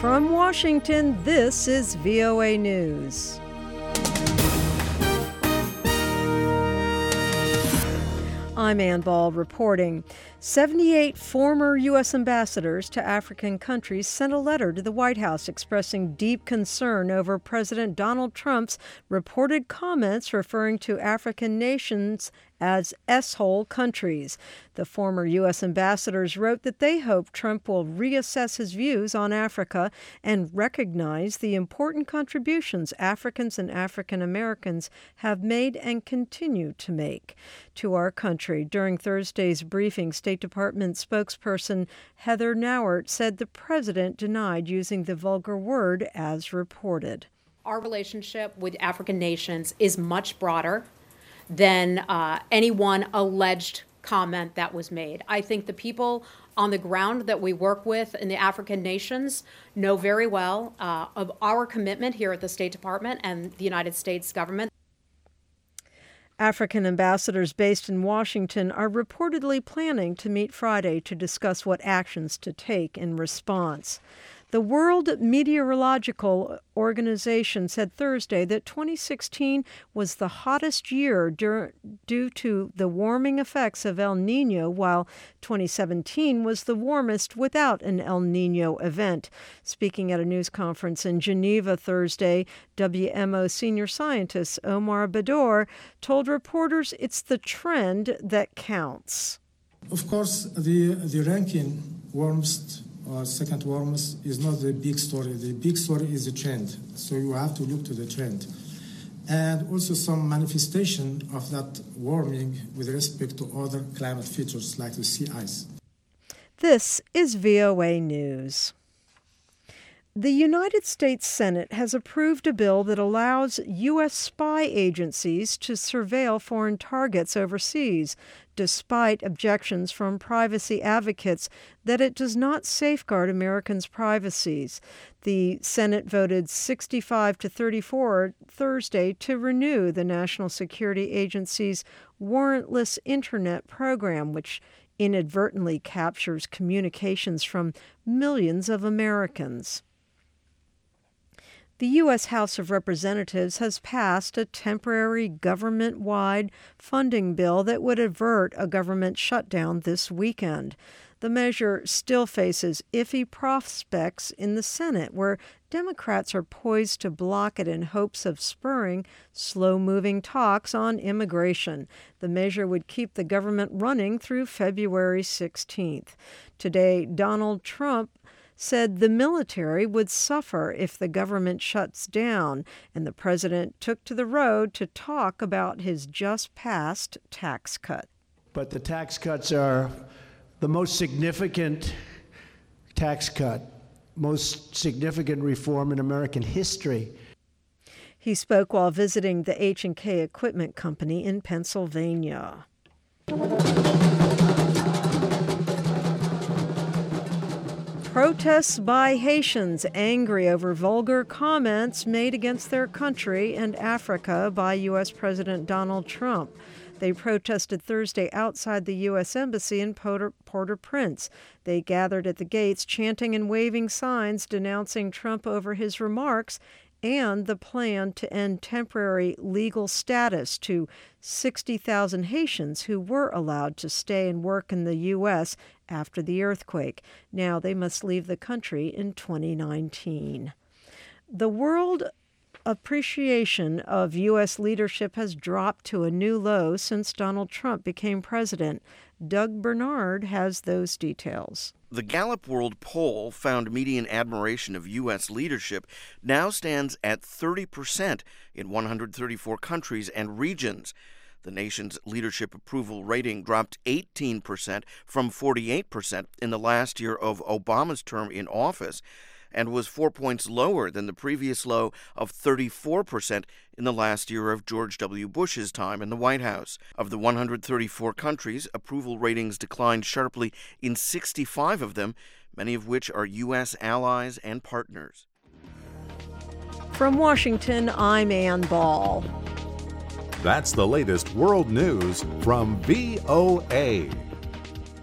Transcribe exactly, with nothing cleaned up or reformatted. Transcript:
From Washington, this is V O A News. I'm Ann Ball reporting. seventy-eight former U S ambassadors to African countries sent a letter to the White House expressing deep concern over President Donald Trump's reported comments referring to African nations as S-hole countries. The former U S ambassadors wrote that they hope Trump will reassess his views on Africa and recognize the important contributions Africans and African Americans have made and continue to make to our country. During Thursday's briefing, State Department spokesperson Heather Nauert said the president denied using the vulgar word as reported. Our relationship with African nations is much broader than uh, any one alleged comment that was made. I think the people on the ground that we work with in the African nations know very well uh, of our commitment here at the State Department and the United States government. African ambassadors based in Washington are reportedly planning to meet Friday to discuss what actions to take in response. The World Meteorological Organization said Thursday that twenty sixteen was the hottest year dur- due to the warming effects of El Niño, while twenty seventeen was the warmest without an El Niño event. Speaking at a news conference in Geneva Thursday, W M O senior scientist Omar Bador told reporters it's the trend that counts. Of course, the, the ranking warmest or second warmest is not the big story. The big story is the trend. So you have to look to the trend. And also some manifestation of that warming with respect to other climate features like the sea ice. This is V O A News. The United States Senate has approved a bill that allows U S spy agencies to surveil foreign targets overseas, despite objections from privacy advocates that it does not safeguard Americans' privacies. The Senate voted sixty-five to thirty-four Thursday to renew the National Security Agency's warrantless Internet program, which inadvertently captures communications from millions of Americans. The U S House of Representatives has passed a temporary government-wide funding bill that would avert a government shutdown this weekend. The measure still faces iffy prospects in the Senate, where Democrats are poised to block it in hopes of spurring slow-moving talks on immigration. The measure would keep the government running through February sixteenth. Today, Donald Trump said the military would suffer if the government shuts down, and the president took to the road to talk about his just-passed tax cut. But the tax cuts are the most significant tax cut, most significant reform in American history. He spoke while visiting the H and K Equipment Company in Pennsylvania. Protests by Haitians angry over vulgar comments made against their country and Africa by U S President Donald Trump. They protested Thursday outside the U S Embassy in Port-au-Prince. They gathered at the gates, chanting and waving signs denouncing Trump over his remarks and the plan to end temporary legal status to sixty thousand Haitians who were allowed to stay and work in the U S after the earthquake. Now they must leave the country in twenty nineteen. The world appreciation of U S leadership has dropped to a new low since Donald Trump became president. Doug Bernard has those details. The Gallup World Poll found median admiration of U S leadership now stands at thirty percent in one hundred thirty-four countries and regions. The nation's leadership approval rating dropped eighteen percent from forty-eight percent in the last year of Obama's term in office, and was four points lower than the previous low of thirty-four percent in the last year of George W. Bush's time in the White House. Of the one hundred thirty-four countries, approval ratings declined sharply in sixty-five of them, many of which are U S allies and partners. From Washington, I'm Ann Ball. That's the latest world news from V O A.